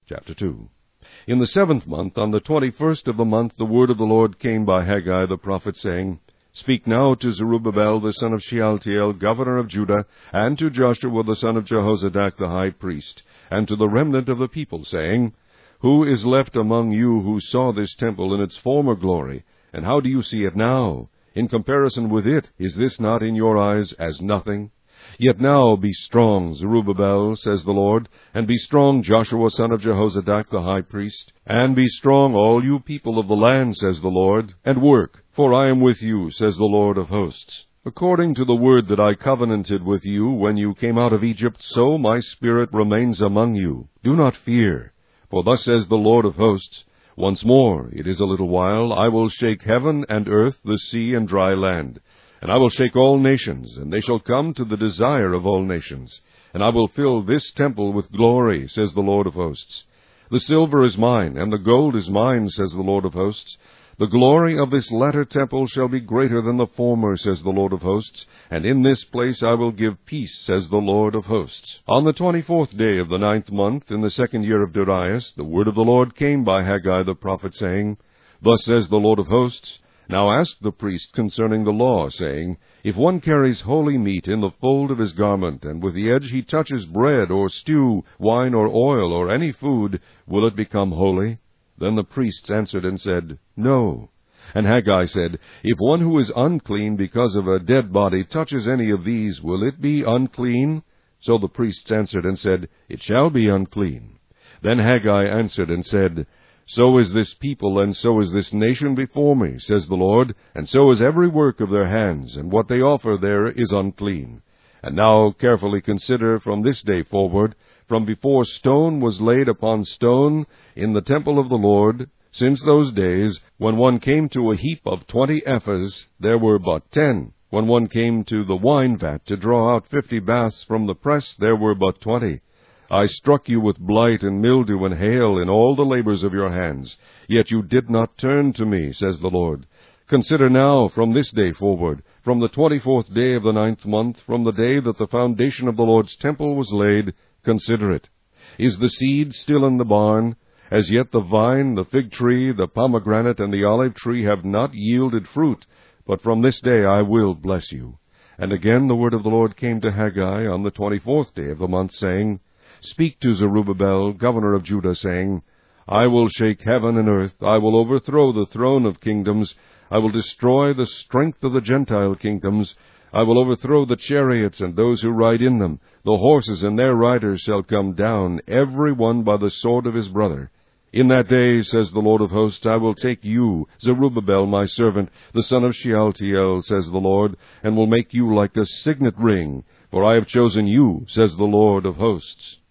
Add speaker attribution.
Speaker 1: Chapter 2. In the 7th month, on the 21st of the month, the word of the Lord came by Haggai the prophet, saying, Speak now to Zerubbabel the son of Shealtiel, governor of Judah, and to Joshua the son of Jehozadak the high priest, and to the remnant of the people, saying, Who is left among you who saw this temple in its former glory? And how do you see it now? In comparison with it, is this not in your eyes as nothing? Yet now be strong, Zerubbabel, says the Lord, and be strong, Joshua son of Jehozadak the high priest, and be strong, all you people of the land, says the Lord, and work, for I am with you, says the Lord of hosts. According to the word that I covenanted with you when you came out of Egypt, so my spirit remains among you. Do not fear, for thus says the Lord of hosts, Once more, it is a little while, I will shake heaven and earth, the sea and dry land. And I will shake all nations, and they shall come to the desire of all nations. And I will fill this temple with glory, says the Lord of hosts. The silver is mine, and the gold is mine, says the Lord of hosts. The glory of this latter temple shall be greater than the former, says the Lord of hosts. And in this place I will give peace, says the Lord of hosts. On the 24th day of the 9th month, in the 2nd year of Darius, the word of the Lord came by Haggai the prophet, saying, Thus says the Lord of hosts, Now ask the priest concerning the law, saying, If one carries holy meat in the fold of his garment, and with the edge he touches bread, or stew, wine, or oil, or any food, will it become holy? Then the priests answered and said, No. And Haggai said, If one who is unclean because of a dead body touches any of these, will it be unclean? So the priests answered and said, It shall be unclean. Then Haggai answered and said, So is this people, and so is this nation before me, says the Lord, and so is every work of their hands, and what they offer there is unclean. And now carefully consider from this day forward, from before stone was laid upon stone in the temple of the Lord, since those days, when one came to a heap of 20 ephahs, there were but 10. When one came to the wine vat to draw out 50 baths from the press, there were but 20. I struck you with blight and mildew and hail in all the labors of your hands, yet you did not turn to me, says the Lord. Consider now from this day forward, from the 24th day of the 9th month, from the day that the foundation of the Lord's temple was laid, consider it. Is the seed still in the barn? As yet the vine, the fig tree, the pomegranate, and the olive tree have not yielded fruit, but from this day I will bless you. And again the word of the Lord came to Haggai on the 24th day of the month, saying, Speak to Zerubbabel, governor of Judah, saying, I will shake heaven and earth, I will overthrow the throne of kingdoms, I will destroy the strength of the Gentile kingdoms, I will overthrow the chariots and those who ride in them. The horses and their riders shall come down, every one by the sword of his brother. In that day, says the Lord of hosts, I will take you, Zerubbabel my servant, the son of Shealtiel, says the Lord, and will make you like a signet ring, for I have chosen you, says the Lord of hosts.